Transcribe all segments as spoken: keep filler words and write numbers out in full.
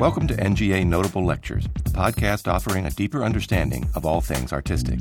Welcome to N G A Notable Lectures, a podcast offering a deeper understanding of all things artistic.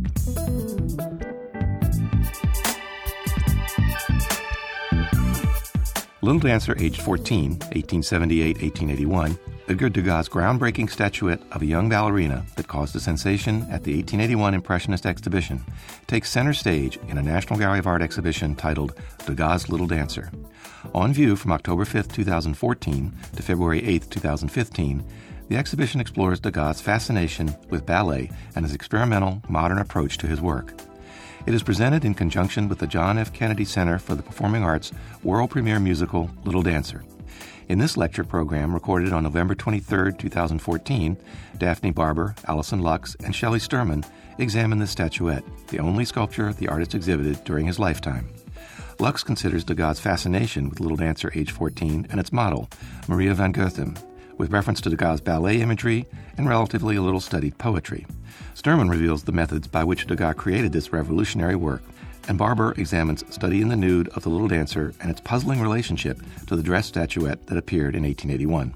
Little Dancer, aged fourteen, eighteen seventy-eight to eighteen eighty-one, Edgar Degas' groundbreaking statuette of a young ballerina that caused a sensation at the eighteen eighty-one Impressionist exhibition takes center stage in a National Gallery of Art exhibition titled Degas' Little Dancer. On view from October fifth, twenty fourteen to February eighth, twenty fifteen, the exhibition explores Degas' fascination with ballet and his experimental, modern approach to his work. It is presented in conjunction with the John F. Kennedy Center for the Performing Arts world premiere musical Little Dancer. In this lecture program, recorded on November twenty-third, twenty fourteen, Daphne Barber, Alison Lux, and Shelley Sturman examine the statuette, the only sculpture the artist exhibited during his lifetime. Lux considers Degas' fascination with Little Dancer, age fourteen, and its model, Maria van Goethem, with reference to Degas' ballet imagery and relatively little studied poetry. Sturman reveals the methods by which Degas created this revolutionary work, and Barber examines Study in the Nude of the Little Dancer and its puzzling relationship to the dress statuette that appeared in eighteen eighty-one.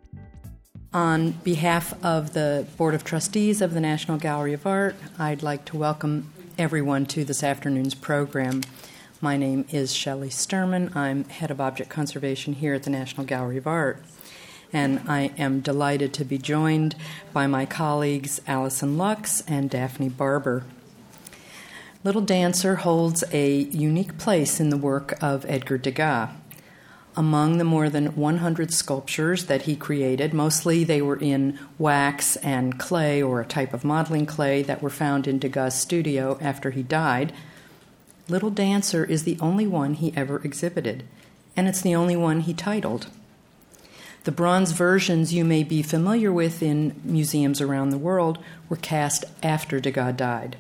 On behalf of the Board of Trustees of the National Gallery of Art, I'd like to welcome everyone to this afternoon's program. My name is Shelley Sturman. I'm Head of Object Conservation here at the National Gallery of Art. And I am delighted to be joined by my colleagues Alison Lux and Daphne Barber. Little Dancer holds a unique place in the work of Edgar Degas. Among the more than one hundred sculptures that he created, mostly they were in wax and clay, or a type of modeling clay that were found in Degas' studio after he died, Little Dancer is the only one he ever exhibited, and it's the only one he titled. The bronze versions you may be familiar with in museums around the world were cast after Degas died.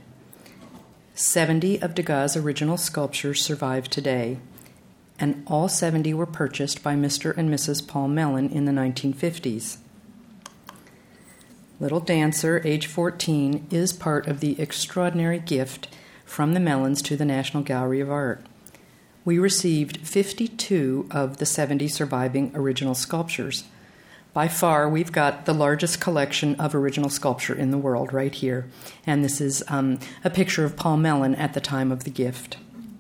seventy of Degas' original sculptures survive today, and all seventy were purchased by Mister and Missus Paul Mellon in the nineteen fifties. Little Dancer, age fourteen, is part of the extraordinary gift from the Mellons to the National Gallery of Art. We received fifty-two of the seventy surviving original sculptures. By far, we've got the largest collection of original sculpture in the world right here. And this is um, a picture of Paul Mellon at the time of the gift.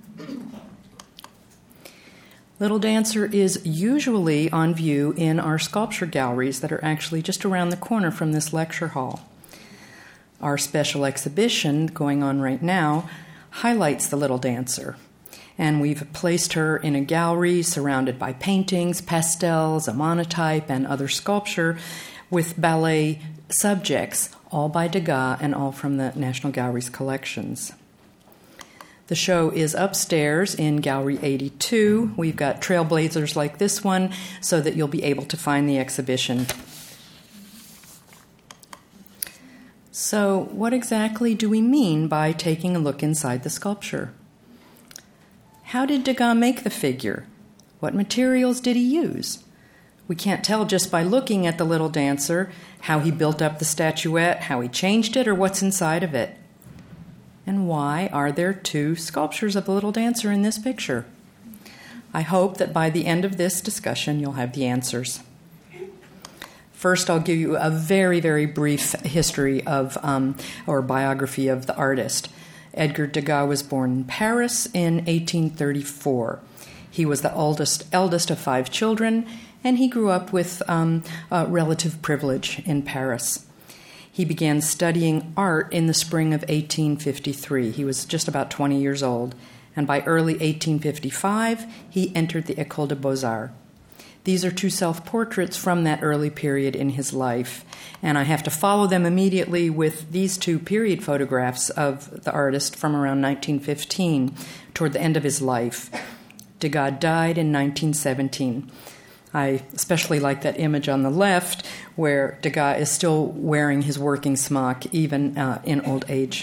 Little Dancer is usually on view in our sculpture galleries that are actually just around the corner from this lecture hall. Our special exhibition going on right now highlights the Little Dancer. And we've placed her in a gallery surrounded by paintings, pastels, a monotype, and other sculpture with ballet subjects, all by Degas and all from the National Gallery's collections. The show is upstairs in Gallery eighty-two. We've got trailblazers like this one so that you'll be able to find the exhibition. So, what exactly do we mean by taking a look inside the sculpture? How did Degas make the figure? What materials did he use? We can't tell just by looking at the Little Dancer how he built up the statuette, how he changed it, or what's inside of it. And why are there two sculptures of the Little Dancer in this picture? I hope that by the end of this discussion you'll have the answers. First, I'll give you a very, very brief history of, um, or biography of the artist. Edgar Degas was born in Paris in eighteen thirty-four. He was the oldest, eldest of five children, and he grew up with um, uh, relative privilege in Paris. He began studying art in the spring of eighteen fifty-three. He was just about twenty years old, and by early eighteen fifty-five, he entered the École des Beaux-Arts. These are two self-portraits from that early period in his life, and I have to follow them immediately with these two period photographs of the artist from around nineteen fifteen, toward the end of his life. Degas died in nineteen seventeen. I especially like that image on the left, where Degas is still wearing his working smock, even uh, in old age.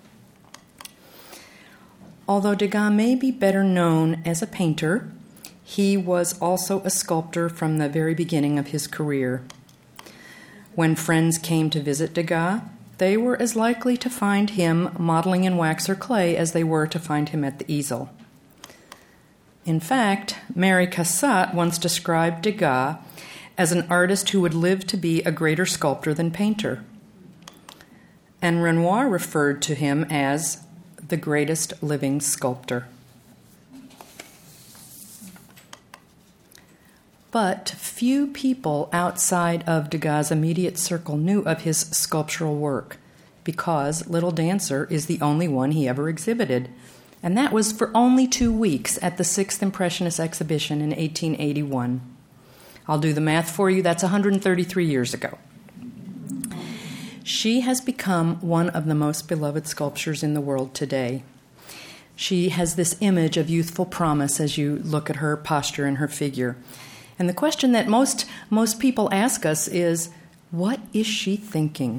Although Degas may be better known as a painter, he was also a sculptor from the very beginning of his career. When friends came to visit Degas, they were as likely to find him modeling in wax or clay as they were to find him at the easel. In fact, Mary Cassatt once described Degas as an artist who would live to be a greater sculptor than painter. And Renoir referred to him as the greatest living sculptor. But few people outside of Degas' immediate circle knew of his sculptural work, because Little Dancer is the only one he ever exhibited, and that was for only two weeks at the Sixth Impressionist Exhibition in eighteen eighty-one. I'll do the math for you. That's one hundred thirty-three years ago. She has become one of the most beloved sculptures in the world today. She has this image of youthful promise as you look at her posture and her figure. And the question that most, most people ask us is, what is she thinking?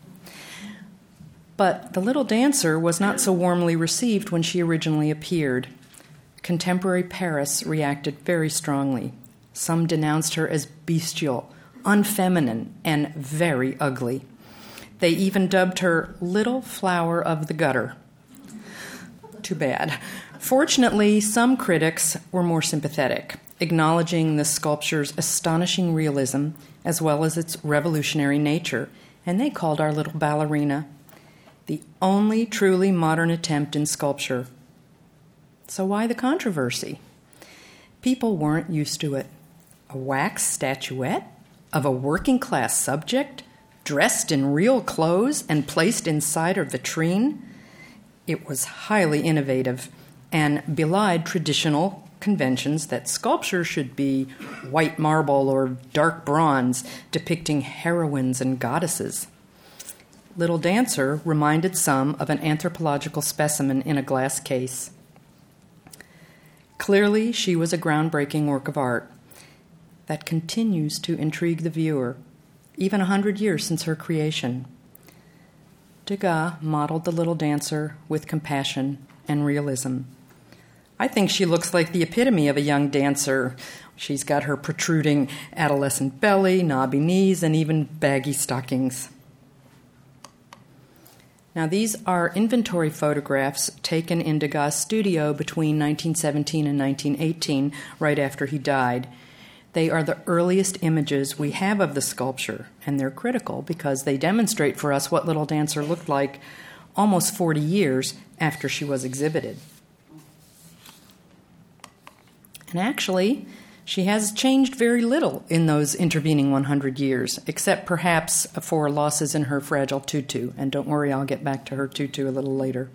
But The Little Dancer was not so warmly received when she originally appeared. Contemporary Paris reacted very strongly. Some denounced her as bestial, unfeminine, and very ugly. They even dubbed her Little Flower of the Gutter. Too bad. Fortunately, some critics were more sympathetic, acknowledging the sculpture's astonishing realism as well as its revolutionary nature, and they called our little ballerina the only truly modern attempt in sculpture. So why the controversy? People weren't used to it. A wax statuette of a working-class subject dressed in real clothes and placed inside a vitrine? It was highly innovative and belied traditional conventions that sculpture should be white marble or dark bronze depicting heroines and goddesses. Little Dancer reminded some of an anthropological specimen in a glass case. Clearly, she was a groundbreaking work of art that continues to intrigue the viewer, even a hundred years since her creation. Degas modeled the Little Dancer with compassion and realism. I think she looks like the epitome of a young dancer. She's got her protruding adolescent belly, knobby knees, and even baggy stockings. Now, these are inventory photographs taken in Degas' studio between nineteen seventeen and nineteen eighteen, right after he died. They are the earliest images we have of the sculpture, and they're critical because they demonstrate for us what Little Dancer looked like almost forty years after she was exhibited. And actually, she has changed very little in those intervening one hundred years, except perhaps for losses in her fragile tutu. And don't worry, I'll get back to her tutu a little later.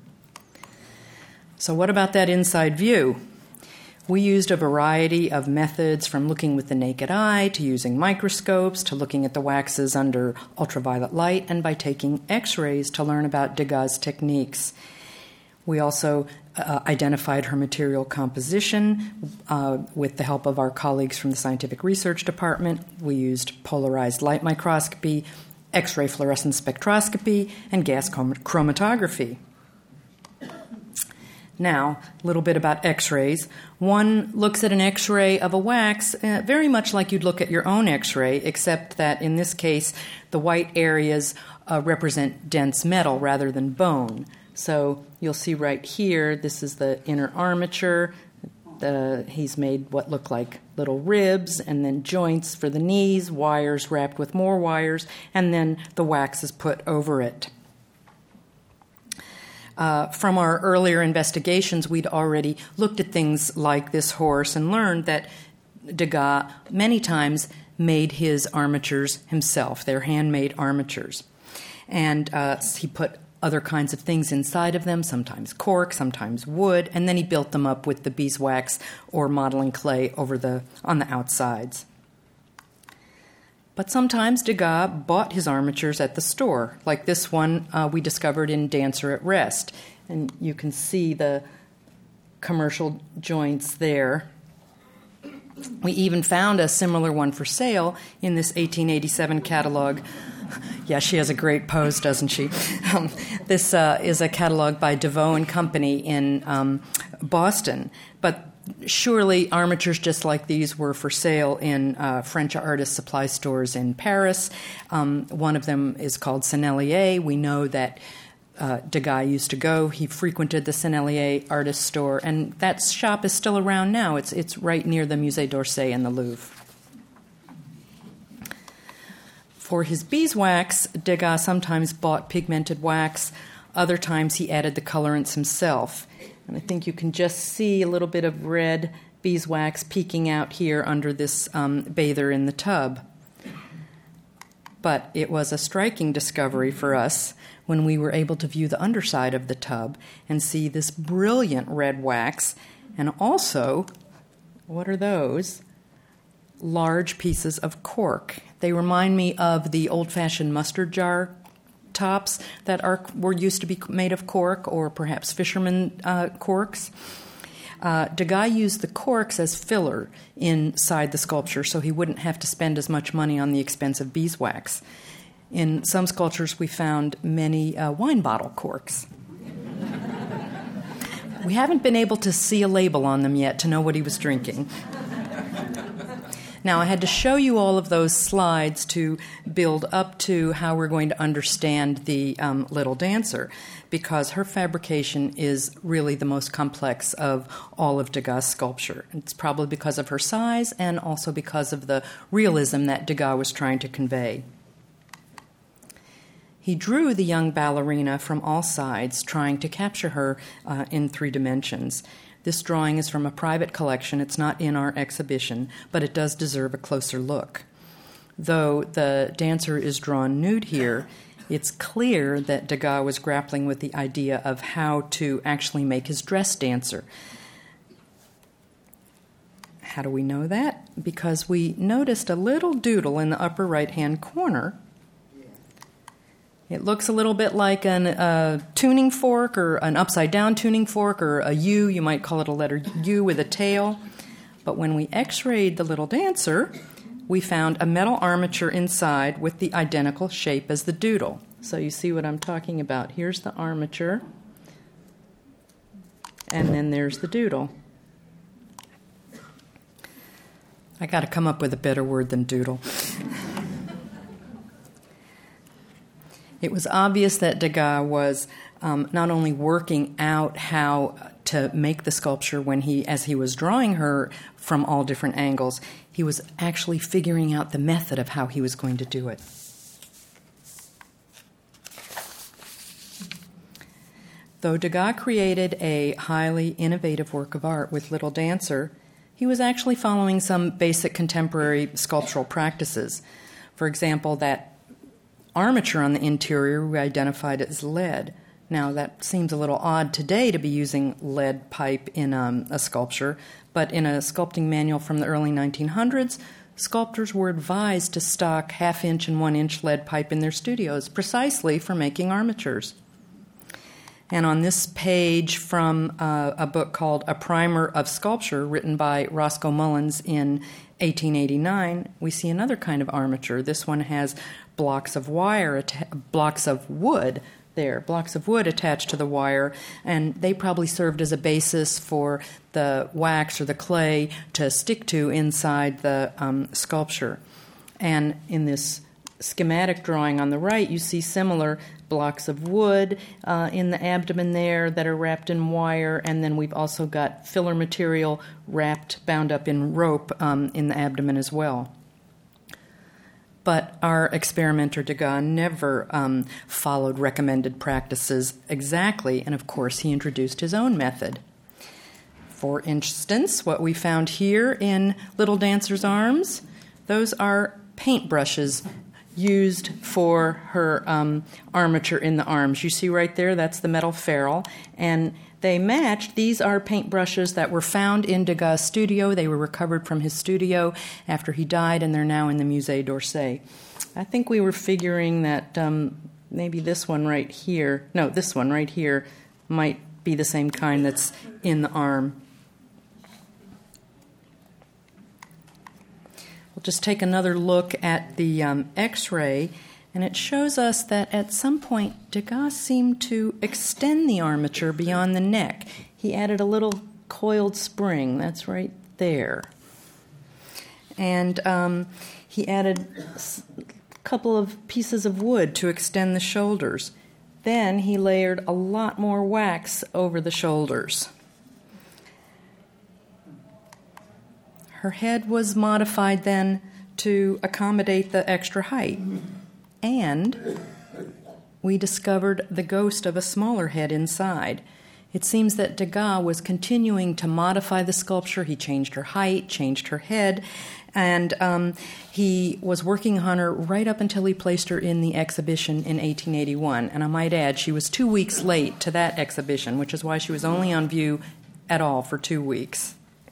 So what about that inside view? We used a variety of methods, from looking with the naked eye to using microscopes to looking at the waxes under ultraviolet light and by taking x-rays to learn about Degas' techniques. We also uh, identified her material composition uh, with the help of our colleagues from the Scientific Research Department. We used polarized light microscopy, X-ray fluorescence spectroscopy, and gas chromatography. Now, a little bit about X-rays. One looks at an X-ray of a wax uh, very much like you'd look at your own X-ray, except that in this case, the white areas uh, represent dense metal rather than bone. So you'll see right here, this is the inner armature. The, he's made what look like little ribs and then joints for the knees, wires wrapped with more wires, and then the wax is put over it. Uh, from our earlier investigations, we'd already looked at things like this horse and learned that Degas many times made his armatures himself. They're handmade armatures. And uh, he put other kinds of things inside of them, sometimes cork, sometimes wood, and then he built them up with the beeswax or modeling clay over the on the outsides. But sometimes Degas bought his armatures at the store, like this one uh, we discovered in Dancer at Rest. And you can see the commercial joints there. We even found a similar one for sale in this eighteen eighty-seven catalog. Yeah, she has a great pose, doesn't she? Um, this uh, is a catalog by DeVoe and Company in um, Boston. But surely armatures just like these were for sale in uh, French artist supply stores in Paris. Um, one of them is called Sennelier. We know that uh, Degas used to go. He frequented the Sennelier artist store, and that shop is still around now. It's it's right near the Musée d'Orsay and the Louvre. For his beeswax, Degas sometimes bought pigmented wax. Other times he added the colorants himself. And I think you can just see a little bit of red beeswax peeking out here under this um, bather in the tub. But it was a striking discovery for us when we were able to view the underside of the tub and see this brilliant red wax, and also, what are those? Large pieces of cork. They remind me of the old-fashioned mustard jar tops that are were used to be made of cork, or perhaps fisherman uh, corks. Uh, Degas used the corks as filler inside the sculpture so he wouldn't have to spend as much money on the expensive beeswax. In some sculptures, we found many uh, wine bottle corks. We haven't been able to see a label on them yet to know what he was drinking. Now, I had to show you all of those slides to build up to how we're going to understand the um, Little Dancer, because her fabrication is really the most complex of all of Degas' sculpture. It's probably because of her size and also because of the realism that Degas was trying to convey. He drew the young ballerina from all sides, trying to capture her uh, in three dimensions. This drawing is from a private collection. It's not in our exhibition, but it does deserve a closer look. Though the dancer is drawn nude here, it's clear that Degas was grappling with the idea of how to actually make his dress dancer. How do we know that? Because we noticed a little doodle in the upper right-hand corner. It looks a little bit like a uh, tuning fork, or an upside-down tuning fork, or a U. You might call it a letter U with a tail. But when we x-rayed the Little Dancer, we found a metal armature inside with the identical shape as the doodle. So you see what I'm talking about. Here's the armature, and then there's the doodle. I got to come up with a better word than doodle. It was obvious that Degas was um, not only working out how to make the sculpture when he, as he was drawing her from all different angles, he was actually figuring out the method of how he was going to do it. Though Degas created a highly innovative work of art with Little Dancer, he was actually following some basic contemporary sculptural practices. For example, that armature on the interior we identified as lead. Now, that seems a little odd today to be using lead pipe in um, a sculpture, but in a sculpting manual from the early nineteen hundreds, sculptors were advised to stock half-inch and one-inch lead pipe in their studios precisely for making armatures. And on this page from uh, a book called A Primer of Sculpture, written by Roscoe Mullins in eighteen eighty-nine, we see another kind of armature. This one has blocks of wire, atta- blocks of wood there, blocks of wood attached to the wire, and they probably served as a basis for the wax or the clay to stick to inside the um, sculpture. And in this schematic drawing on the right, you see similar blocks of wood uh, in the abdomen there that are wrapped in wire, and then we've also got filler material wrapped, bound up in rope um, in the abdomen as well. But our experimenter Degas never um, followed recommended practices exactly, and of course he introduced his own method. For instance, what we found here in Little Dancer's arms, those are paintbrushes used for her um, armature in the arms. You see right there, that's the metal ferrule, and they matched. These are paintbrushes that were found in Degas' studio. They were recovered from his studio after he died, and they're now in the Musée d'Orsay. I think we were figuring that um, maybe this one right here, no, this one right here might be the same kind that's in the arm. We'll just take another look at the um, X-ray, and it shows us that at some point Degas seemed to extend the armature beyond the neck. He added a little coiled spring, that's right there. And um, he added a couple of pieces of wood to extend the shoulders. Then he layered a lot more wax over the shoulders. Her head was modified then to accommodate the extra height. and we discovered the ghost of a smaller head inside. It seems that Degas was continuing to modify the sculpture. He changed her height, changed her head, and um, he was working on her right up until he placed her in the exhibition in eighteen eighty-one. And I might add, she was two weeks late to that exhibition, which is why she was only on view at all for two weeks.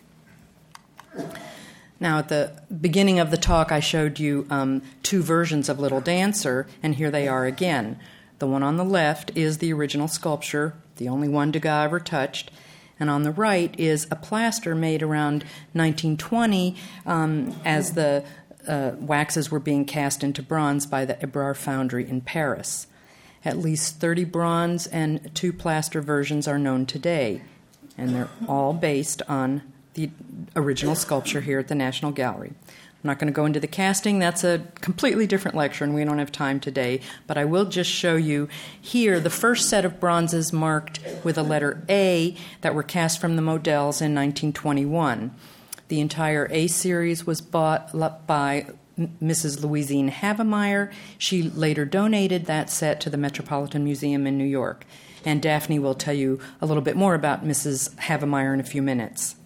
Now, at the beginning of the talk, I showed you um, two versions of Little Dancer, and here they are again. The one on the left is the original sculpture, the only one Degas ever touched, and on the right is a plaster made around nineteen twenty um, as the uh, waxes were being cast into bronze by the Ebrard foundry in Paris. At least thirty bronze and two plaster versions are known today, and they're all based on the original sculpture here at the National Gallery. I'm not going to go into the casting. That's a completely different lecture, and we don't have time today. But I will just show you here the first set of bronzes marked with a letter A that were cast from the Models in nineteen twenty-one. The entire A series was bought by Missus Louisine Havemeyer. She later donated that set to the Metropolitan Museum in New York. And Daphne will tell you a little bit more about Missus Havemeyer in a few minutes.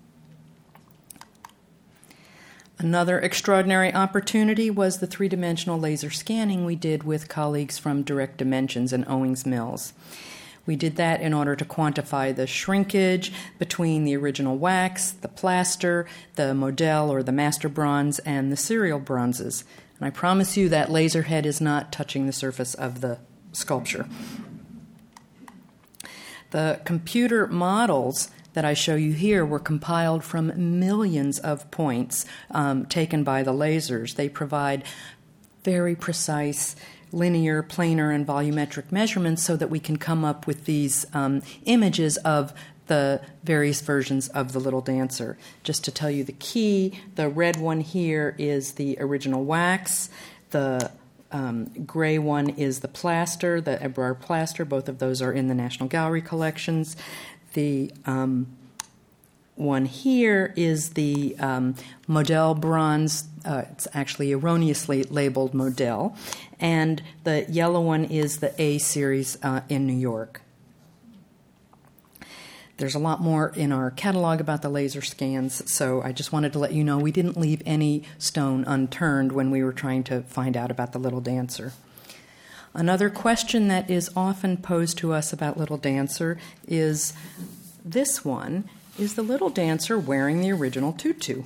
Another extraordinary opportunity was the three-dimensional laser scanning we did with colleagues from Direct Dimensions and Owings Mills. We did that in order to quantify the shrinkage between the original wax, the plaster, the Model or the master bronze, and the serial bronzes. And I promise you that laser head is not touching the surface of the sculpture. The computer models that I show you here were compiled from millions of points um, taken by the lasers. They provide very precise linear, planar, and volumetric measurements so that we can come up with these um, images of the various versions of the Little Dancer. Just to tell you the key, the red one here is the original wax. The um, gray one is the plaster, the Ebrard plaster. Both of those are in the National Gallery collections. The um, one here is the um, Model bronze. Uh, it's actually erroneously labeled Model. And the yellow one is the A series uh, in New York. There's a lot more in our catalog about the laser scans, so I just wanted to let you know we didn't leave any stone unturned when we were trying to find out about the Little Dancer. Another question that is often posed to us about Little Dancer is this one: is the Little Dancer wearing the original tutu?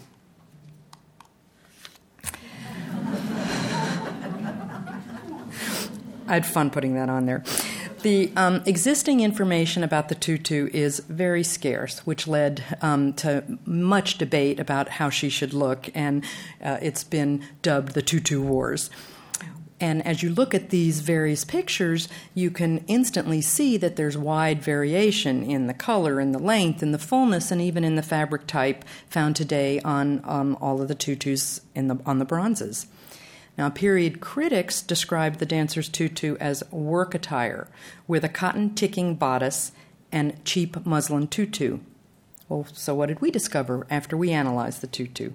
I had fun putting that on there. The um, existing information about the tutu is very scarce, which led um, to much debate about how she should look, and uh, it's been dubbed the Tutu Wars. And as you look at these various pictures, you can instantly see that there's wide variation in the color, in the length, in the fullness, and even in the fabric type found today on um, all of the tutus in the, on the bronzes. Now, period critics described the dancer's tutu as work attire, with a cotton ticking bodice and cheap muslin tutu. Well, so what did we discover after we analyzed the tutu?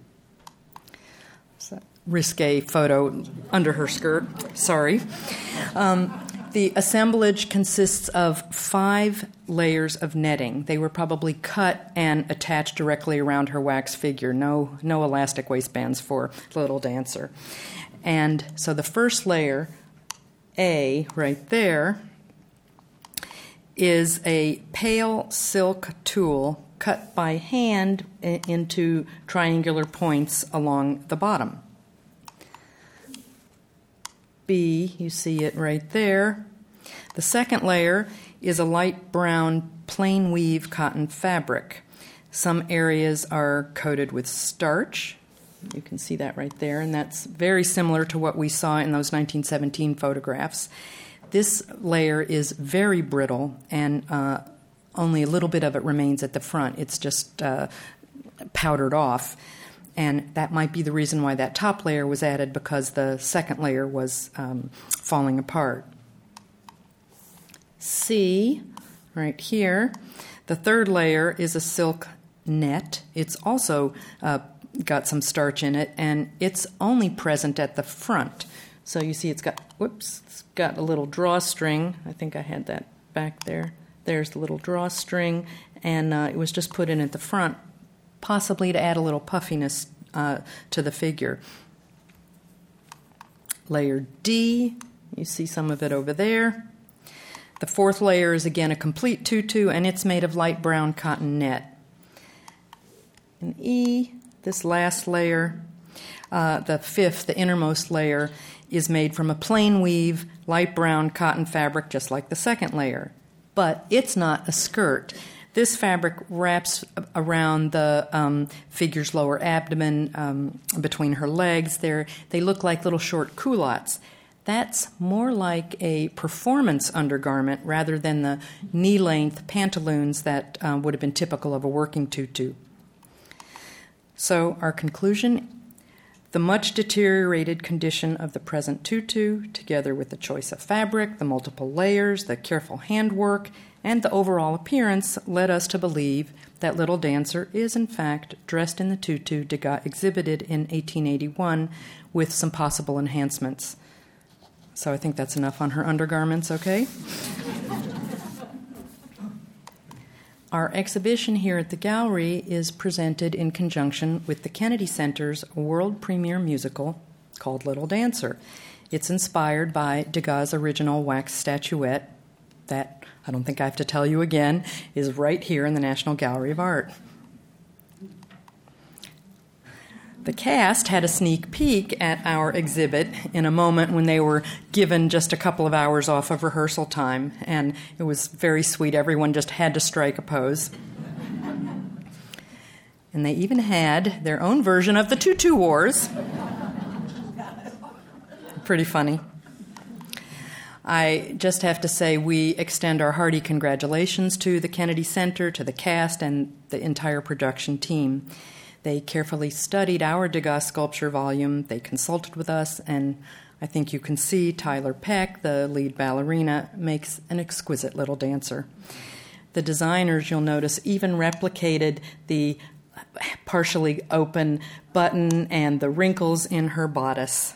Risque photo under her skirt. Sorry. Um, the assemblage consists of five layers of netting. They were probably cut and attached directly around her wax figure. No, no elastic waistbands for Little Dancer. And so the first layer, A, right there, is a pale silk tulle cut by hand into triangular points along the bottom. B, you see it right there. The second layer is a light brown plain weave cotton fabric. Some areas are coated with starch. You can see that right there, and that's very similar to what we saw in those nineteen seventeen photographs. This layer is very brittle, and uh, only a little bit of it remains at the front. It's just uh, powdered off. And that might be the reason why that top layer was added, because the second layer was um, falling apart. C, right here, the third layer is a silk net. It's also uh, got some starch in it, and it's only present at the front. So you see it's got whoops, it's got a little drawstring. I think I had that back there. There's the little drawstring, and uh, it was just put in at the front, possibly to add a little puffiness uh, to the figure. Layer D, you see some of it over there. The fourth layer is again a complete tutu, and it's made of light brown cotton net. And E, this last layer, uh, the fifth, the innermost layer, is made from a plain weave, light brown cotton fabric, just like the second layer. But it's not a skirt. This fabric wraps around the um, figure's lower abdomen, um, between her legs. They're, they look like little short culottes. That's more like a performance undergarment rather than the knee-length pantaloons that um, would have been typical of a working tutu. So our conclusion, the much deteriorated condition of the present tutu, together with the choice of fabric, the multiple layers, the careful handwork, and the overall appearance, led us to believe that Little Dancer is, in fact, dressed in the tutu Degas exhibited in eighteen eighty-one with some possible enhancements. So I think that's enough on her undergarments, okay? Our exhibition here at the gallery is presented in conjunction with the Kennedy Center's world premiere musical called Little Dancer. It's inspired by Degas' original wax statuette that, I don't think I have to tell you again, is right here in the National Gallery of Art. The cast had a sneak peek at our exhibit in a moment when they were given just a couple of hours off of rehearsal time, and it was very sweet. Everyone just had to strike a pose. And they even had their own version of the Tutu Wars. Pretty funny. I just have to say we extend our hearty congratulations to the Kennedy Center, to the cast, and the entire production team. They carefully studied our Degas sculpture volume. They consulted with us, and I think you can see Tyler Peck, the lead ballerina, makes an exquisite little dancer. The designers, you'll notice, even replicated the partially open button and the wrinkles in her bodice.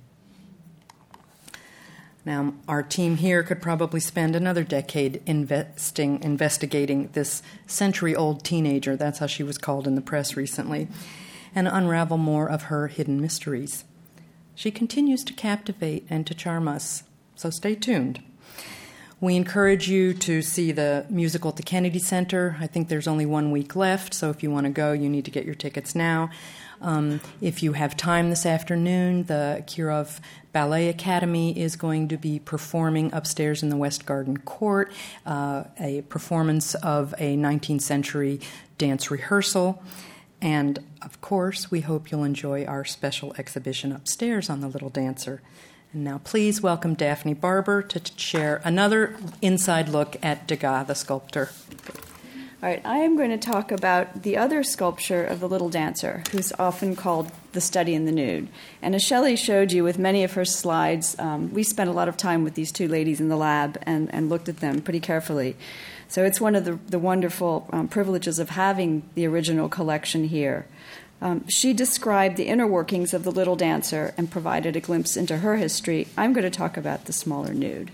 Now, our team here could probably spend another decade investing, investigating this century-old teenager, that's how she was called in the press recently, and unravel more of her hidden mysteries. She continues to captivate and to charm us, so stay tuned. We encourage you to see the musical at the Kennedy Center. I think there's only one week left, so if you want to go, you need to get your tickets now. Um, if you have time this afternoon, the Kirov Ballet Academy is going to be performing upstairs in the West Garden Court, uh, a performance of a nineteenth century dance rehearsal. And, of course, we hope you'll enjoy our special exhibition upstairs on The Little Dancer. And now please welcome Daphne Barber to t- share another inside look at Degas, the sculptor. All right, I am going to talk about the other sculpture of the Little Dancer, who's often called The Study in the Nude. And as Shelley showed you with many of her slides, um, we spent a lot of time with these two ladies in the lab and, and looked at them pretty carefully. So it's one of the, the wonderful um, privileges of having the original collection here. Um, she described the inner workings of the Little Dancer and provided a glimpse into her history. I'm going to talk about the smaller nude.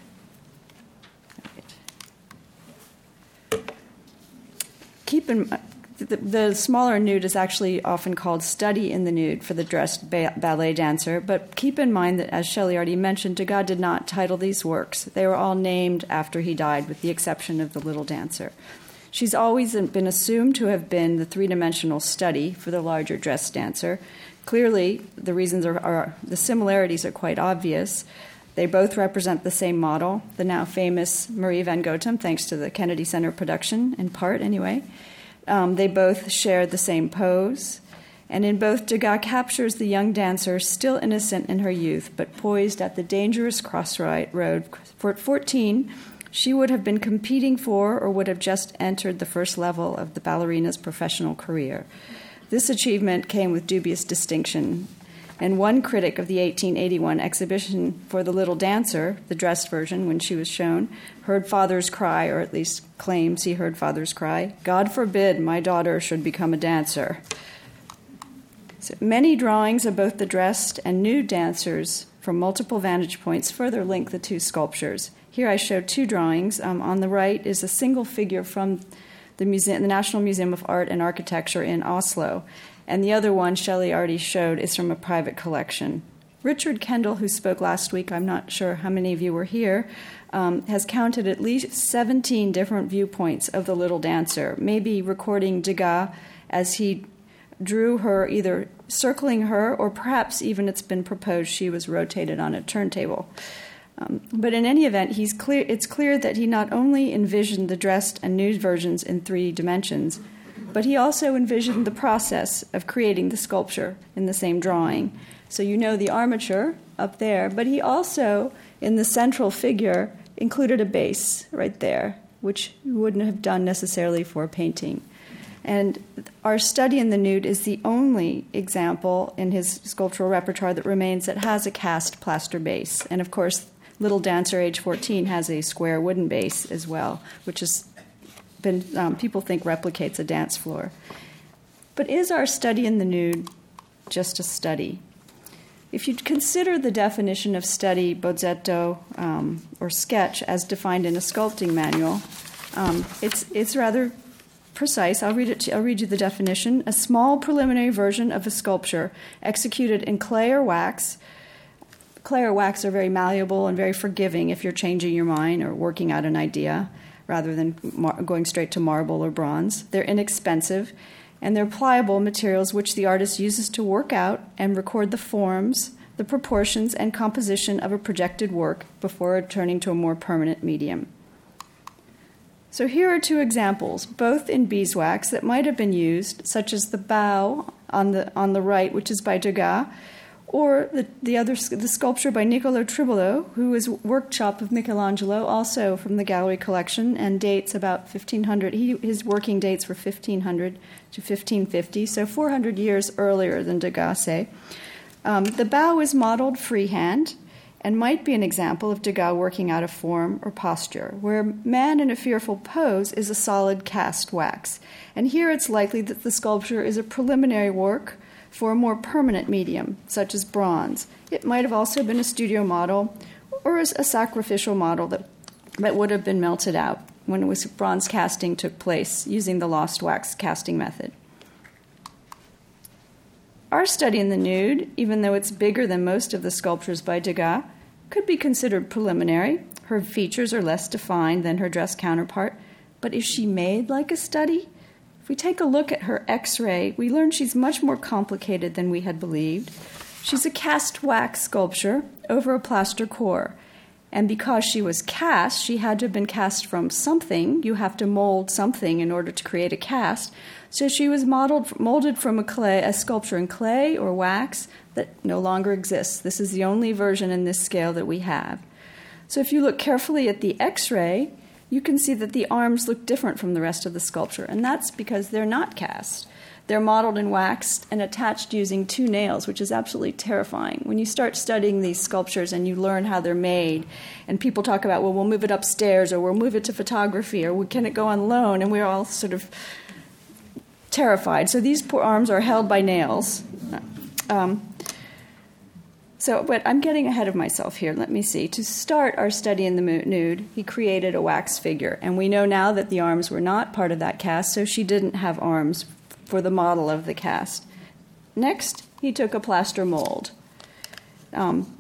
Keep in mind, the, the smaller nude is actually often called Study in the Nude for the dressed ba- ballet dancer, but keep in mind that, as Shelley already mentioned, Degas did not title these works. They were all named after he died, with the exception of the Little Dancer. She's always been assumed to have been the three-dimensional study for the larger dressed dancer. Clearly, the reasons are, are the similarities are quite obvious. They both represent the same model, the now famous Marie Van Gotem, thanks to the Kennedy Center production, in part anyway. Um, they both share the same pose. And in both, Degas captures the young dancer still innocent in her youth, but poised at the dangerous crossroad. For at fourteen, she would have been competing for or would have just entered the first level of the ballerina's professional career. This achievement came with dubious distinction. And one critic of the eighteen eighty-one exhibition for The Little Dancer, the dressed version when she was shown, heard fathers cry, or at least claims he heard fathers cry, "God forbid my daughter should become a dancer." So many drawings of both the dressed and nude dancers from multiple vantage points further link the two sculptures. Here I show two drawings. Um, on the right is a single figure from the, museum, the National Museum of Art and Architecture in Oslo, and the other one Shelley already showed is from a private collection. Richard Kendall, who spoke last week, I'm not sure how many of you were here, um, has counted at least seventeen different viewpoints of the Little Dancer, maybe recording Degas as he drew her, either circling her, or perhaps even it's been proposed she was rotated on a turntable. Um, but in any event, he's clear, it's clear that he not only envisioned the dressed and nude versions in three dimensions, but he also envisioned the process of creating the sculpture in the same drawing. So you know the armature up there, but he also, in the central figure, included a base right there, which you wouldn't have done necessarily for a painting. And our study in the nude is the only example in his sculptural repertoire that remains that has a cast plaster base. And of course, Little Dancer, age fourteen, has a square wooden base as well, which has been, um, people think replicates a dance floor. But is our study in the nude just a study? If you consider the definition of study, bozzetto, um, or sketch, as defined in a sculpting manual, um, it's it's rather precise. I'll read it. To, I'll read you the definition: a small preliminary version of a sculpture executed in clay or wax. Clay or wax are very malleable and very forgiving if you're changing your mind or working out an idea, rather than mar- going straight to marble or bronze. They're inexpensive, and they're pliable materials which the artist uses to work out and record the forms, the proportions, and composition of a projected work before turning to a more permanent medium. So here are two examples, both in beeswax, that might have been used, such as the bow on the on the right, which is by Degas, or the, the other the sculpture by Niccolo Tribolo, who is workshop of Michelangelo, also from the gallery collection, and dates about fifteen hundred. He, his working dates were fifteen hundred to fifteen fifty, so four hundred years earlier than Degas, say. Um, the bow is modeled freehand and might be an example of Degas working out a form or posture, where man in a fearful pose is a solid cast wax. And here it's likely that the sculpture is a preliminary work for a more permanent medium, such as bronze. It might have also been a studio model or a sacrificial model that, that would have been melted out when it was bronze casting took place using the lost wax casting method. Our study in the nude, even though it's bigger than most of the sculptures by Degas, could be considered preliminary. Her features are less defined than her dress counterpart, but is she made like a study? If we take a look at her X-ray, we learn she's much more complicated than we had believed. She's a cast wax sculpture over a plaster core. And because she was cast, she had to have been cast from something. You have to mold something in order to create a cast. So she was modeled, molded from a clay, a sculpture in clay or wax that no longer exists. This is the only version in this scale that we have. So if you look carefully at the X-ray, you can see that the arms look different from the rest of the sculpture, and that's because they're not cast. They're modeled and waxed and attached using two nails, which is absolutely terrifying. When you start studying these sculptures and you learn how they're made, and people talk about, well, we'll move it upstairs, or we'll move it to photography, or can it go on loan, and we're all sort of terrified. So these poor arms are held by nails. Um, So, but I'm getting ahead of myself here. Let me see. To start our study in the nude, he created a wax figure. And we know now that the arms were not part of that cast, so she didn't have arms for the model of the cast. Next, he took a plaster mold. Um,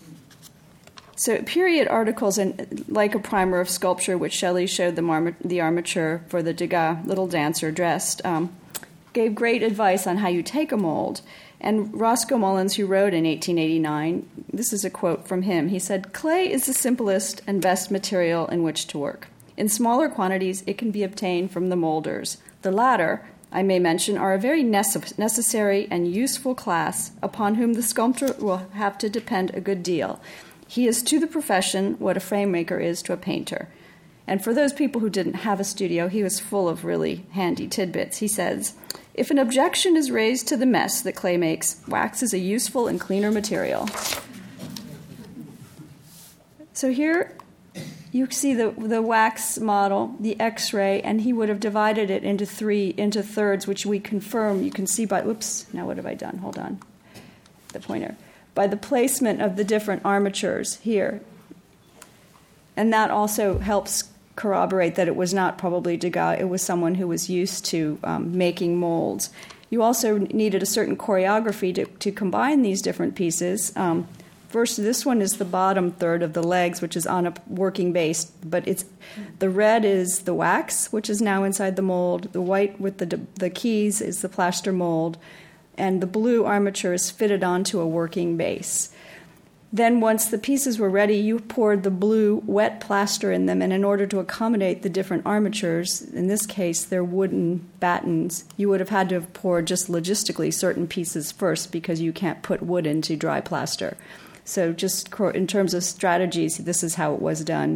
so period articles, in, like a primer of sculpture, which Shelley showed the, mar- the armature for the Degas Little Dancer dressed, um, gave great advice on how you take a mold. And Roscoe Mullins, who wrote in eighteen eighty-nine, this is a quote from him. He said, "Clay is the simplest and best material in which to work. In smaller quantities, it can be obtained from the molders. The latter, I may mention, are a very nece- necessary and useful class upon whom the sculptor will have to depend a good deal. He is to the profession what a frame maker is to a painter." And for those people who didn't have a studio, he was full of really handy tidbits. He says, "If an objection is raised to the mess that clay makes, wax is a useful and cleaner material." So here you see the the wax model, the X-ray, and he would have divided it into three, into thirds, which we confirm. You can see by, whoops, now what have I done? Hold on. The pointer. by the placement of the different armatures here. And that also helps corroborate that it was not probably Degas, it was someone who was used to um, making molds. You also needed a certain choreography to, to combine these different pieces. Um, first, this one is the bottom third of the legs, which is on a working base, but it's the red is the wax, which is now inside the mold. The white with the the keys is the plaster mold, and the blue armature is fitted onto a working base. Then once the pieces were ready, you poured the blue wet plaster in them, and in order to accommodate the different armatures, in this case they're wooden battens, you would have had to have poured just logistically certain pieces first because you can't put wood into dry plaster. So just in terms of strategies, this is how it was done.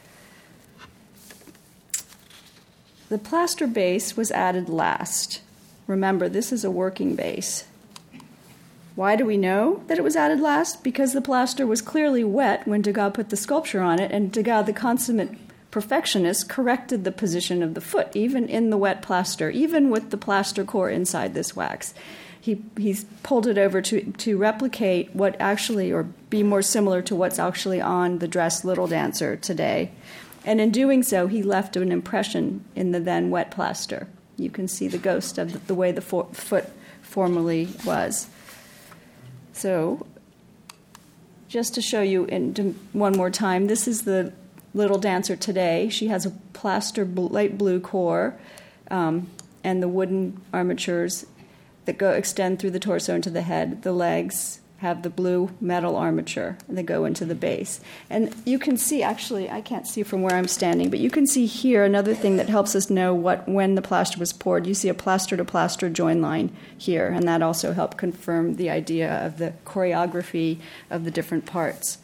The plaster base was added last. Remember, this is a working base. Why do we know that it was added last? Because the plaster was clearly wet when Degas put the sculpture on it, and Degas, the consummate perfectionist, corrected the position of the foot, even in the wet plaster, even with the plaster core inside this wax. He he's pulled it over to, to replicate what actually, or be more similar to what's actually on the dress Little Dancer today. And in doing so, he left an impression in the then wet plaster. You can see the ghost of the, the way the for, foot formerly was. So, just to show you in, to, one more time, this is the Little Dancer today. She has a plaster bl- light blue core um, and the wooden armatures that go extend through the torso into the head. The legs have the blue metal armature that go into the base. And you can see, actually, I can't see from where I'm standing, but you can see here another thing that helps us know what when the plaster was poured. You see a plaster-to-plaster join line here, and that also helped confirm the idea of the choreography of the different parts.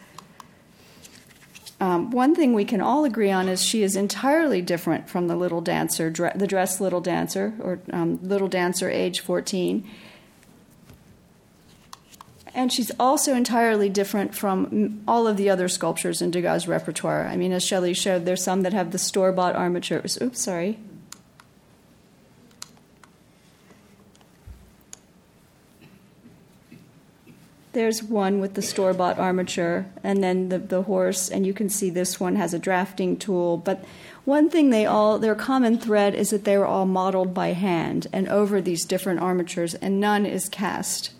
Um, one thing we can all agree on is she is entirely different from the Little Dancer, dre- the dress Little Dancer, or um, Little Dancer age fourteen. And she's also entirely different from all of the other sculptures in Degas' repertoire. I mean, as Shelley showed, there's some that have the store-bought armatures. Oops, sorry. There's one with the store-bought armature, and then the, the horse, and you can see this one has a drafting tool. But one thing they all, their common thread is that they were all modeled by hand and over these different armatures, and none is cast.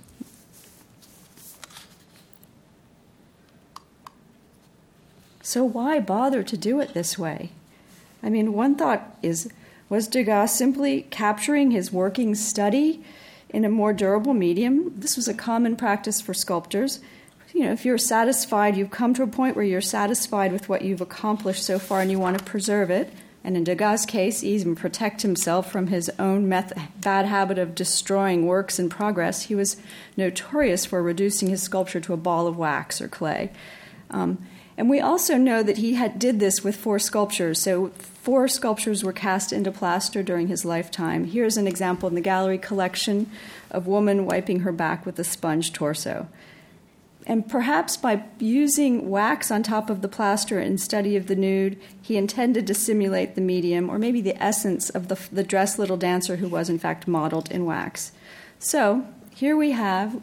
So why bother to do it this way? I mean, one thought is, was Degas simply capturing his working study in a more durable medium? This was a common practice for sculptors. You know, if you're satisfied, you've come to a point where you're satisfied with what you've accomplished so far and you want to preserve it. And in Degas' case, even protect himself from his own meth- bad habit of destroying works in progress. He was notorious for reducing his sculpture to a ball of wax or clay. Um, And we also know that he had did this with four sculptures. So four sculptures were cast into plaster during his lifetime. Here's an example in the gallery collection of woman wiping her back with a sponge torso. And perhaps by using wax on top of the plaster in study of the nude, he intended to simulate the medium, or maybe the essence of the, the dressed Little Dancer who was in fact modeled in wax. So here we have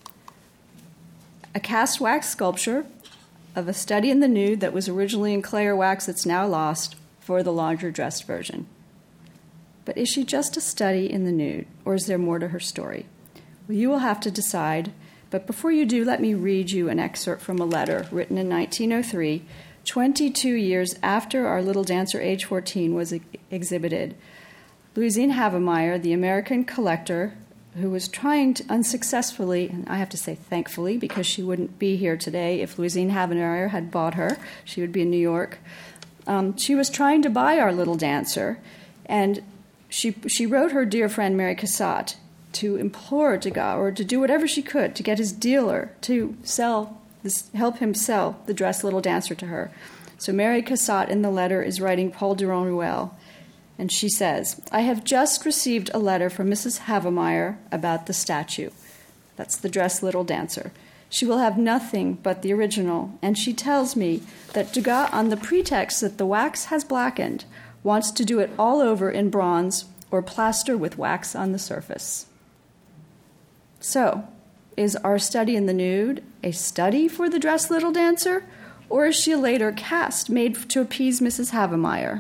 a cast wax sculpture of a study in the nude that was originally in clay or wax that's now lost for the larger dressed version. But is she just a study in the nude, or is there more to her story? Well, you will have to decide, but before you do, let me read you an excerpt from a letter written in nineteen oh three, twenty-two years after our Little Dancer age fourteen was ex- exhibited. Louisine Havemeyer, the American collector, who was trying to unsuccessfully, and I have to say thankfully, because she wouldn't be here today if Louisine Havemeyer had bought her. She would be in New York. Um, she was trying to buy our Little Dancer, and she she wrote her dear friend Mary Cassatt to implore Degas, or to do whatever she could to get his dealer to sell this, help him sell the dressed Little Dancer to her. So Mary Cassatt in the letter is writing Paul Durand-Ruel. And she says, I have just received a letter from Missus Havemeyer about the statue. That's the dressed Little Dancer. She will have nothing but the original, and she tells me that Degas, on the pretext that the wax has blackened, wants to do it all over in bronze or plaster with wax on the surface. So, is our study in the nude a study for the dressed little dancer, or is she a later cast made to appease Missus Havemeyer?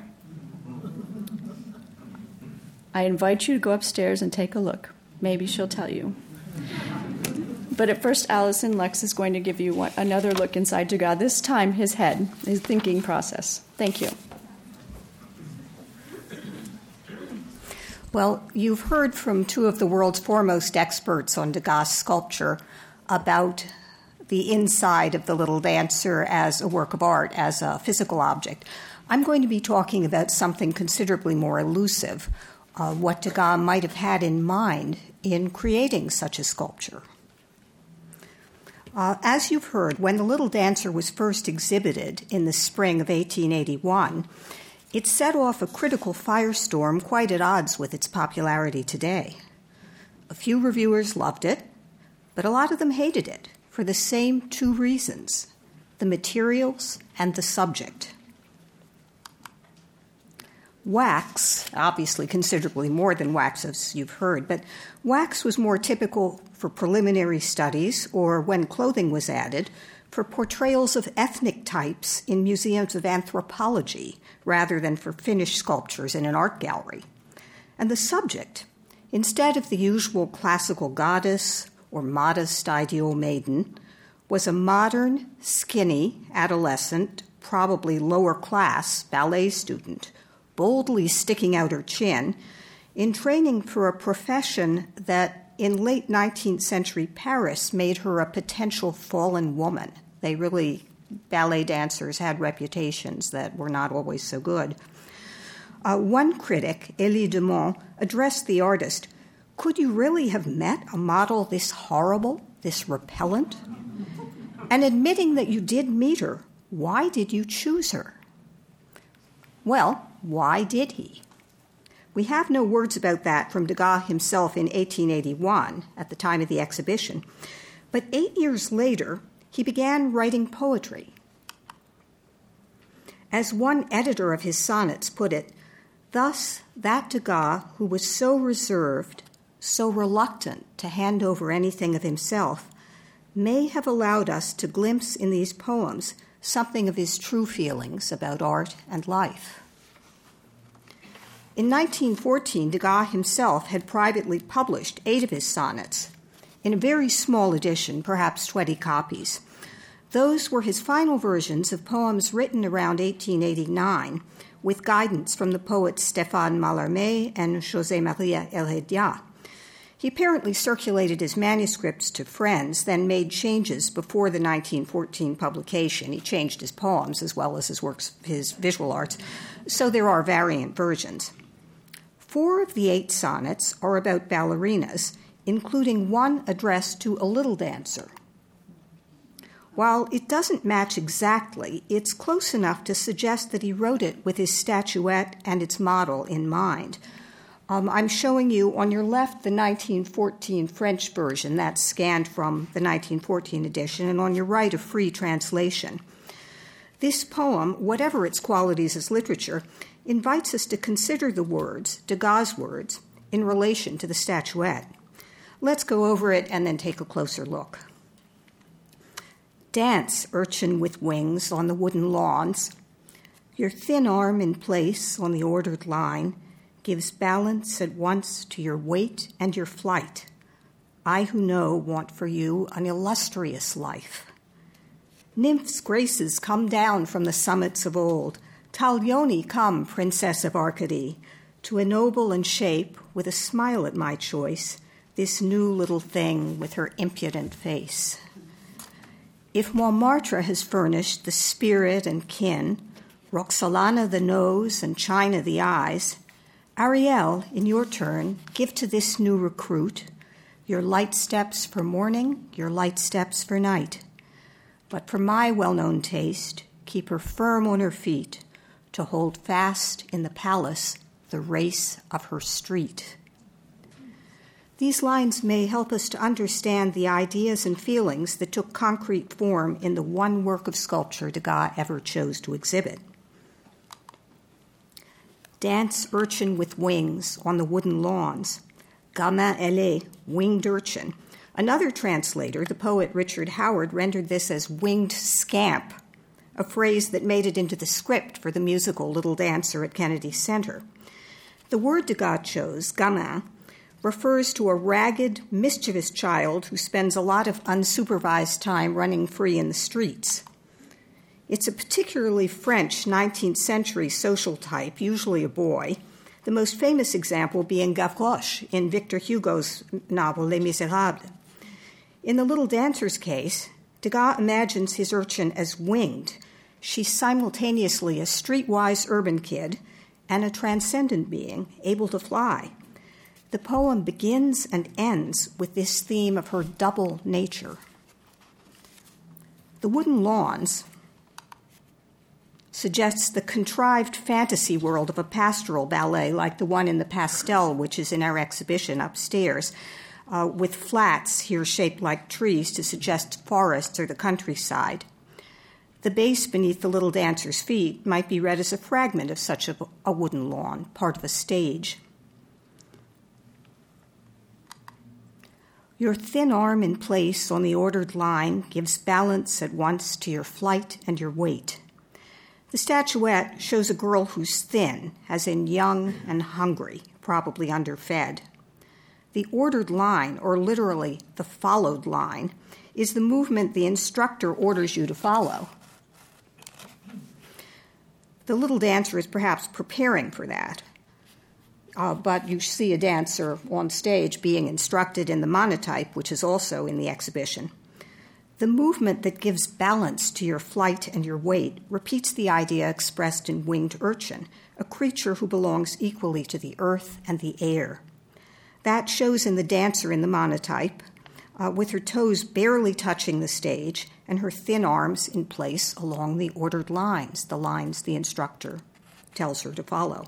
I invite you to go upstairs and take a look. Maybe she'll tell you. But at first, Allison Lex is going to give you one, another look inside Degas, this time his head, his thinking process. Thank you. Well, you've heard from two of the world's foremost experts on Degas sculpture about the inside of the little dancer as a work of art, as a physical object. I'm going to be talking about something considerably more elusive, uh, what Degas might have had in mind in creating such a sculpture. Uh, as you've heard, when the little dancer was first exhibited in the spring of eighteen eighty-one, it set off a critical firestorm quite at odds with its popularity today. A few reviewers loved it, but a lot of them hated it for the same two reasons: the materials and the subject. Wax, obviously considerably more than wax, as you've heard, but wax was more typical for preliminary studies or, when clothing was added, for portrayals of ethnic types in museums of anthropology rather than for finished sculptures in an art gallery. And the subject, instead of the usual classical goddess or modest ideal maiden, was a modern, skinny, adolescent, probably lower class ballet student, boldly sticking out her chin, in training for a profession that in late nineteenth century Paris made her a potential fallen woman. They really, ballet dancers had reputations that were not always so good. Uh, one critic, Élie Demont, addressed the artist, "Could you really have met a model this horrible, this repellent? And admitting that you did meet her, why did you choose her?" Well, why did he? We have no words about that from Degas himself in eighteen eighty-one, at the time of the exhibition. But eight years later, he began writing poetry. As one editor of his sonnets put it, thus that Degas who was so reserved, so reluctant to hand over anything of himself, may have allowed us to glimpse in these poems something of his true feelings about art and life. In nineteen fourteen, Degas himself had privately published eight of his sonnets in a very small edition, perhaps twenty copies. Those were his final versions of poems written around eighteen eighty-nine with guidance from the poets Stéphane Mallarmé and José María Heredia. He apparently circulated his manuscripts to friends, then made changes before the nineteen fourteen publication. He changed his poems as well as his works, his visual arts, so there are variant versions. Four of the eight sonnets are about ballerinas, including one addressed to a little dancer. While it doesn't match exactly, it's close enough to suggest that he wrote it with his statuette and its model in mind. Um, I'm showing you on your left the nineteen fourteen French version, that's scanned from the nineteen fourteen edition, and on your right a free translation. This poem, whatever its qualities as literature, invites us to consider the words, Degas' words, in relation to the statuette. Let's go over it and then take a closer look. Dance, urchin with wings, on the wooden lawns. Your thin arm in place on the ordered line gives balance at once to your weight and your flight. I who know want for you an illustrious life. Nymphs' graces come down from the summits of old. Taglioni come, princess of Arcady, to ennoble and shape, with a smile at my choice, this new little thing with her impudent face. If Montmartre has furnished the spirit and kin, Roxolana the nose and China the eyes, Ariel, in your turn, give to this new recruit your light steps for morning, your light steps for night. But for my well-known taste, keep her firm on her feet, to hold fast in the palace the race of her street. These lines may help us to understand the ideas and feelings that took concrete form in the one work of sculpture Degas ever chose to exhibit. Dance, urchin with wings, on the wooden lawns. Gamin ailé, winged urchin, Another translator, the poet Richard Howard, rendered this as winged scamp, a phrase that made it into the script for the musical Little Dancer at Kennedy Center. The word Degas chose, gamin, refers to a ragged, mischievous child who spends a lot of unsupervised time running free in the streets. It's a particularly French nineteenth century social type, usually a boy, the most famous example being Gavroche in Victor Hugo's novel Les Miserables. In the Little Dancer's case, Degas imagines his urchin as winged. She's simultaneously a streetwise urban kid and a transcendent being, able to fly. The poem begins and ends with this theme of her double nature. The Wooden Lawns suggests the contrived fantasy world of a pastoral ballet like the one in the Pastel, which is in our exhibition upstairs, uh, with flats here shaped like trees to suggest forests or the countryside. The base beneath the Little Dancer's feet might be read as a fragment of such a, a wooden lawn, part of a stage. Your thin arm in place on the ordered line gives balance at once to your flight and your weight. The statuette shows a girl who's thin, as in young and hungry, probably underfed. The ordered line, or literally the followed line, is the movement the instructor orders you to follow. The Little Dancer is perhaps preparing for that. Uh, but you see a dancer on stage being instructed in the monotype, which is also in the exhibition. The movement that gives balance to your flight and your weight repeats the idea expressed in Winged Urchin, a creature who belongs equally to the earth and the air. That shows in the dancer in the monotype, uh, with her toes barely touching the stage and her thin arms in place along the ordered lines, the lines the instructor tells her to follow.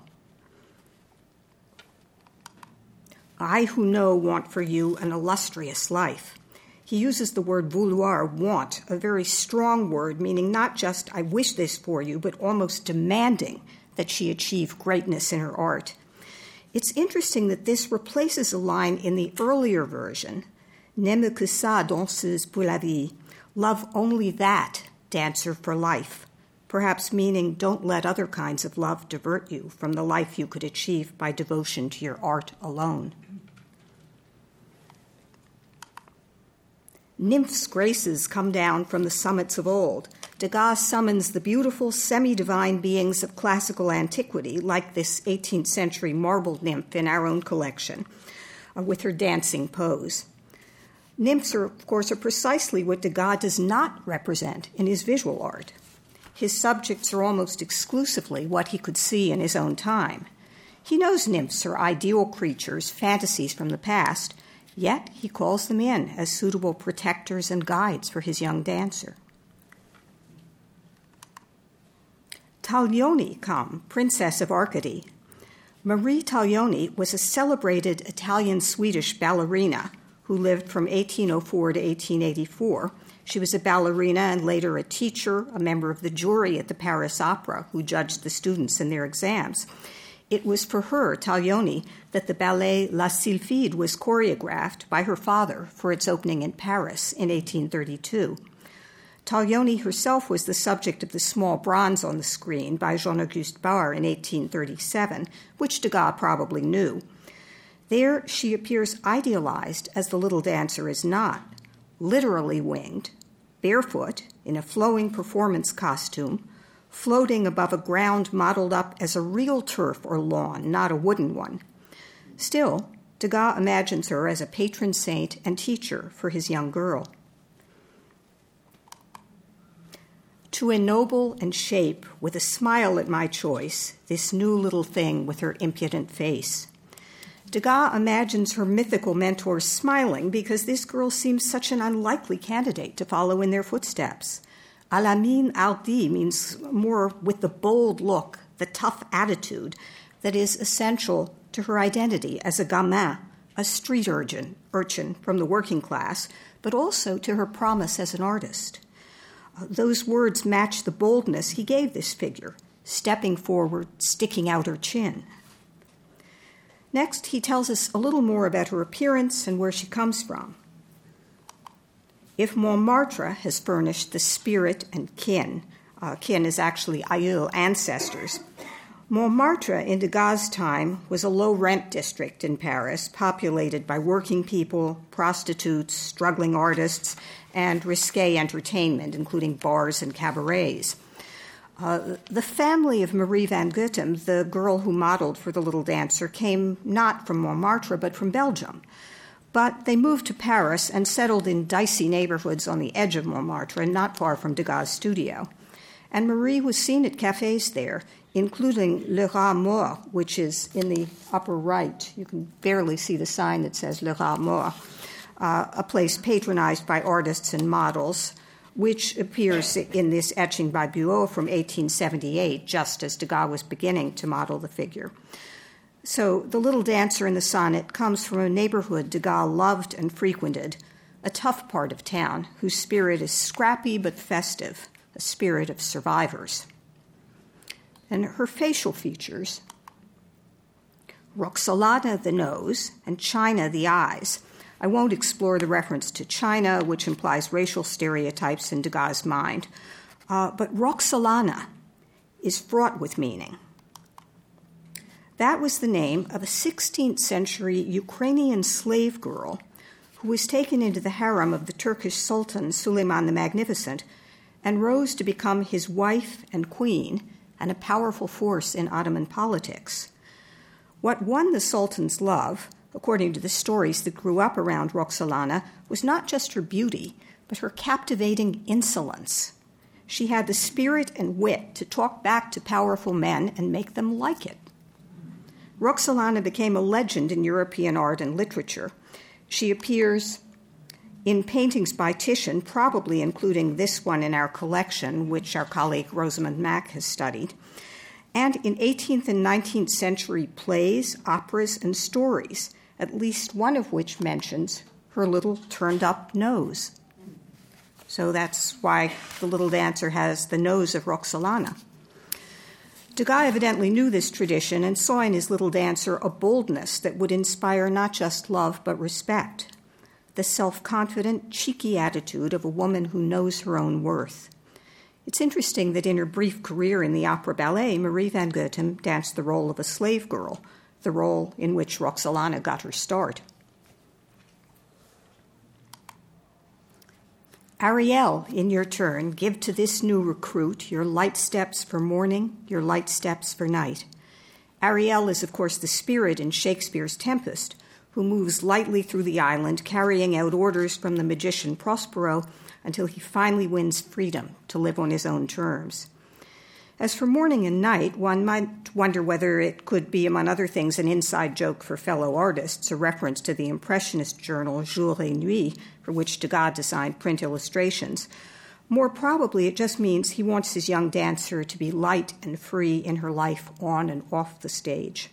I who know want for you an illustrious life. He uses the word vouloir, want, a very strong word, meaning not just I wish this for you, but almost demanding that she achieve greatness in her art. It's interesting that this replaces a line in the earlier version, N'aime que ça, danseuse pour la vie, love only that, dancer for life, perhaps meaning don't let other kinds of love divert you from the life you could achieve by devotion to your art alone. Nymphs' graces come down from the summits of old. Degas summons the beautiful semi-divine beings of classical antiquity, like this eighteenth century marble nymph in our own collection, uh, with her dancing pose. Nymphs, are, of course, are precisely what Degas does not represent in his visual art. His subjects are almost exclusively what he could see in his own time. He knows nymphs are ideal creatures, fantasies from the past, yet he calls them in as suitable protectors and guides for his young dancer. Taglioni come, Princess of Arcady. Marie Taglioni was a celebrated Italian-Swedish ballerina who lived from eighteen oh four to eighteen eighty-four. She was a ballerina and later a teacher, a member of the jury at the Paris Opera who judged the students in their exams. It was for her, Taglioni, that the ballet La Sylphide was choreographed by her father for its opening in Paris in eighteen thirty-two. Taglioni herself was the subject of the small bronze on the screen by Jean-Auguste Barre in eighteen thirty-seven, which Degas probably knew. There she appears idealized as the little dancer is not, literally winged, barefoot, in a flowing performance costume, floating above a ground modeled up as a real turf or lawn, not a wooden one. Still, Degas imagines her as a patron saint and teacher for his young girl. To ennoble and shape, with a smile at my choice, this new little thing with her impudent face. Degas imagines her mythical mentors smiling because this girl seems such an unlikely candidate to follow in their footsteps. À la mine hardie means more with the bold look, the tough attitude that is essential to her identity as a gamin, a street urchin, urchin from the working class, but also to her promise as an artist. Uh, those words match the boldness he gave this figure, stepping forward, sticking out her chin. Next, he tells us a little more about her appearance and where she comes from. If Montmartre has furnished the spirit and kin, uh, kin is actually aïeul, ancestors, Montmartre in Degas' time was a low-rent district in Paris, populated by working people, prostitutes, struggling artists, and risque entertainment, including bars and cabarets. Uh, the family of Marie van Goethem, the girl who modeled for The Little Dancer, came not from Montmartre but from Belgium. But they moved to Paris and settled in dicey neighborhoods on the edge of Montmartre and not far from Degas' studio. And Marie was seen at cafes there, including Le Rat Mort, which is in the upper right. You can barely see the sign that says Le Rat Mort, uh, a place patronized by artists and models, which appears in this etching by Buot from eighteen seventy-eight, just as Degas was beginning to model the figure. So The Little Dancer in the sonnet comes from a neighborhood Degas loved and frequented, a tough part of town whose spirit is scrappy but festive, a spirit of survivors. And her facial features, Roxolana the nose and China the eyes. I won't explore the reference to China, which implies racial stereotypes in Degas' mind, uh, but Roxolana is fraught with meaning. That was the name of a sixteenth century Ukrainian slave girl who was taken into the harem of the Turkish Sultan Suleiman the Magnificent and rose to become his wife and queen and a powerful force in Ottoman politics. What won the Sultan's love, according to the stories that grew up around Roxolana, was not just her beauty, but her captivating insolence. She had the spirit and wit to talk back to powerful men and make them like it. Roxolana became a legend in European art and literature. She appears in paintings by Titian, probably including this one in our collection, which our colleague Rosamund Mack has studied, and in eighteenth and nineteenth century plays, operas, and stories, at least one of which mentions her little turned-up nose. So that's why The Little Dancer has the nose of Roxolana. Degas evidently knew this tradition and saw in his Little Dancer a boldness that would inspire not just love but respect, the self-confident, cheeky attitude of a woman who knows her own worth. It's interesting that in her brief career in the opera ballet, Marie van Goethem danced the role of a slave girl, the role in which Roxolana got her start. Ariel, in your turn, give to this new recruit your light steps for morning, your light steps for night. Ariel is, of course, the spirit in Shakespeare's Tempest, who moves lightly through the island, carrying out orders from the magician Prospero until he finally wins freedom to live on his own terms. As for morning and night, one might wonder whether it could be, among other things, an inside joke for fellow artists, a reference to the Impressionist journal Jour et Nuit, for which Degas designed print illustrations. More probably, it just means he wants his young dancer to be light and free in her life on and off the stage.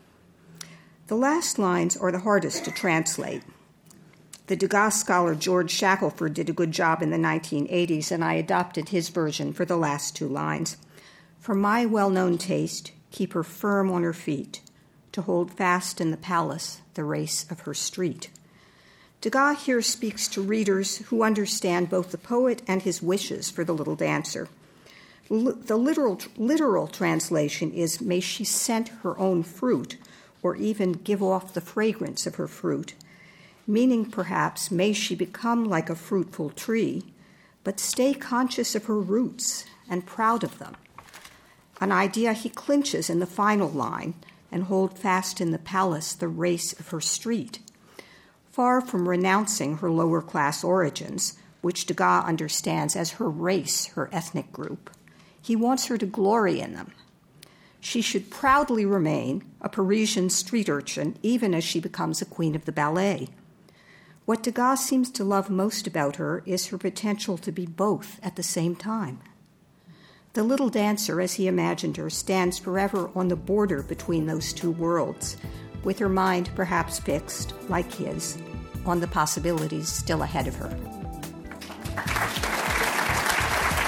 The last lines are the hardest to translate. The Degas scholar George Shackelford did a good job in the nineteen eighties, and I adopted his version for the last two lines. For my well-known taste, keep her firm on her feet, to hold fast in the palace the race of her street. Degas here speaks to readers who understand both the poet and his wishes for the little dancer. L- the literal, literal translation is, may she scent her own fruit, or even give off the fragrance of her fruit, meaning perhaps, may she become like a fruitful tree, but stay conscious of her roots and proud of them. An idea he clinches in the final line, and hold fast in the palace the race of her street. Far from renouncing her lower-class origins, which Degas understands as her race, her ethnic group, he wants her to glory in them. She should proudly remain a Parisian street urchin even as she becomes a queen of the ballet. What Degas seems to love most about her is her potential to be both at the same time. The little dancer, as he imagined her, stands forever on the border between those two worlds, with her mind perhaps fixed, like his, on the possibilities still ahead of her.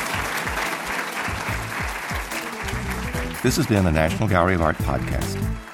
This has been the National Gallery of Art podcast.